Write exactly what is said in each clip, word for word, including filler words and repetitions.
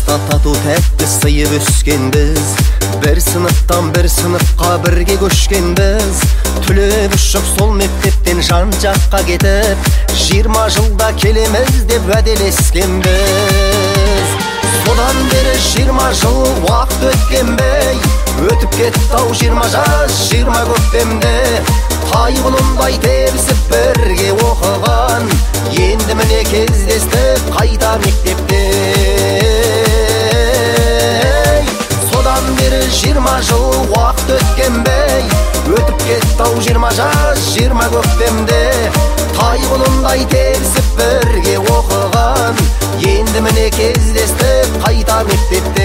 тату тәтті сыйып өскенбіз, бір сыныптан бір сыныпқа бірге көшкенбіз. Түлеп ұшып сол мектептен жан жаққа кетіп, жиырма жылда келеміз деп уәделескенбіз. Содан бері жиырма жыл уақыт өткенбей, өтіп кетті-ау жиырма жас, жиырма көктемде. Тайғұлындай тебісіп бірге оқыған, енді міне кездестік қайта мектепте. Содан бері жиырма жыл уақыт өткенбей, өтіп кетті-ау жиырма жас, жиырма көктемде. Тайғұлындай тебісіп бірге оқыған, енді міне кездестік қайта мектепте.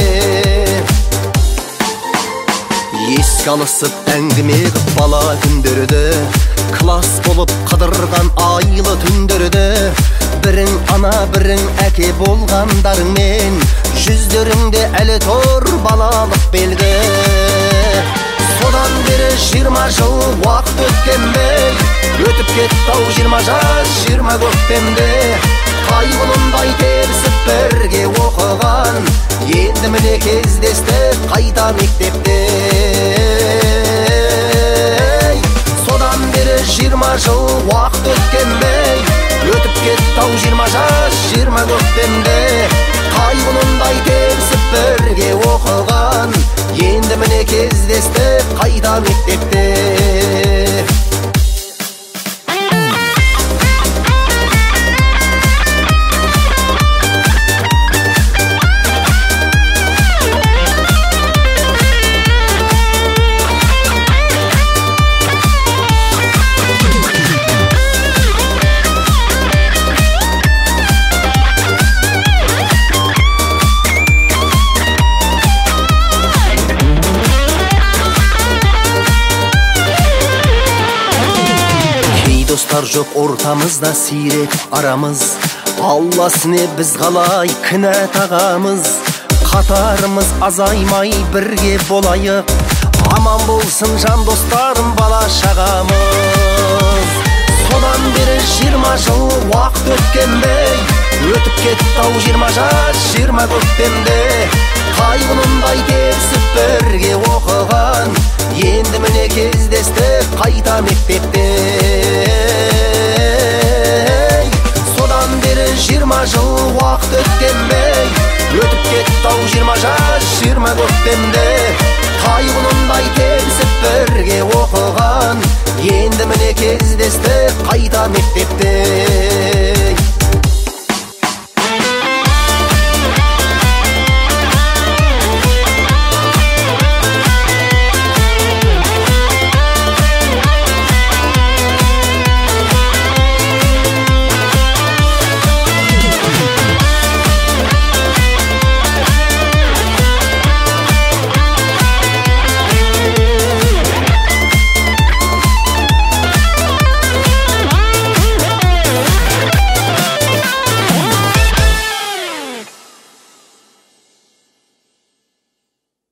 Еске алысып әңгіме қып бала күндерді, класс болып қыдырған айлы түндерді. Бірің ана бірің әке болғандарыңмен, жүздеріңде әлі тұр балалық белгі. Содан бері жиырма жыл уақыт өткенбей, өтіп кетті-ау жиырма жас, жиырма көктемде. Тайғұлындай тебісіп бірге оқыған, енді міне кездестік қайта мектепте. Содан бері жиырма жыл уақыт өткенбей, өтіп кетті-ау жиырма жас, жиырма көктемде. Тайғұлындай тебісіп бірге оқыған, енді міне кездестік қайта мектепте. Достар жоқ ортамызда сирек арамыз, Алласыне біз қалай кінә тағамыз. Қатарымыз азаймай бірге болайық, аман болсын жан достарым бала шағамыз. Содан бері жиырма жыл уақыт өткенбей, өтіп кетті-ау жиырма жас, жиырма көктемде. Тайғұлындай тебісіп бірге оқыған, енді міне кездестік қайта мектепте. Содан бері жиырма жыл уақыт өткенбей, өтіп кетті-ау жиырма жас, жиырма көктемде. Тайғұлындай тебісіп бірге оқыған, енді міне кездестік қайта мектепте.